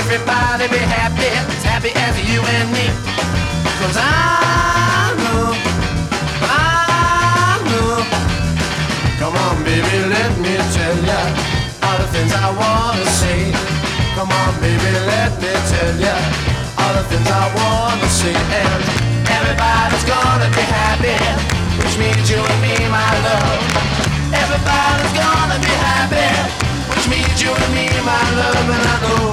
everybody be happy, as happy as you and me. 'Cause I know. Come on, baby, let me tell ya all the things I wanna say. Come on, baby, let me tell ya all the things I wanna say. And everybody's gonna be happy, which means you and me, my love. Everybody's gonna be happy, which means you and me, my love. And I know,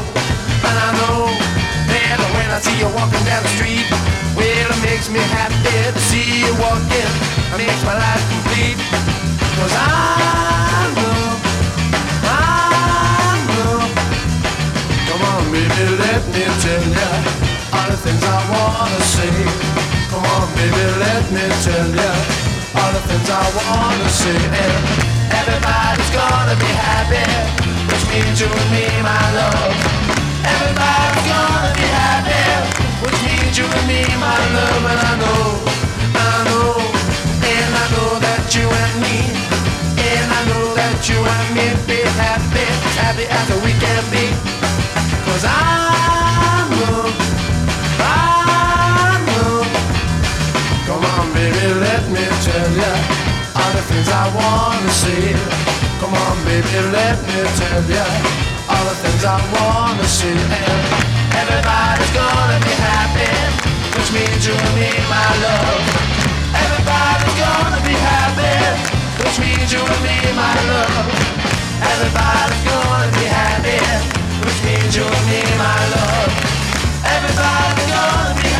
man, when I see you walking down the street, well, it makes me happy to see you walking. It makes my life complete. 'Cause I know. Come on, baby, let me tell ya all the things I wanna say. Come on, baby, let me tell ya all the things I wanna say. And everybody's gonna be happy, which means you and me, my love. Everybody's gonna be happy, which means you and me, my love. And I know, and I know that you and me, and I know that you and me be happy, as happy as we can be. 'Cause I know. Come on, baby, let me tell ya all the things I wanna say. Come on, baby, let me tell ya all the things I wanna say. And everybody's gonna be happy, which means you and me, my love. Everybody's gonna be happy, which means you and me, my love. Everybody's gonna be happy, which means you and me, my love. Everybody's gonna be happy.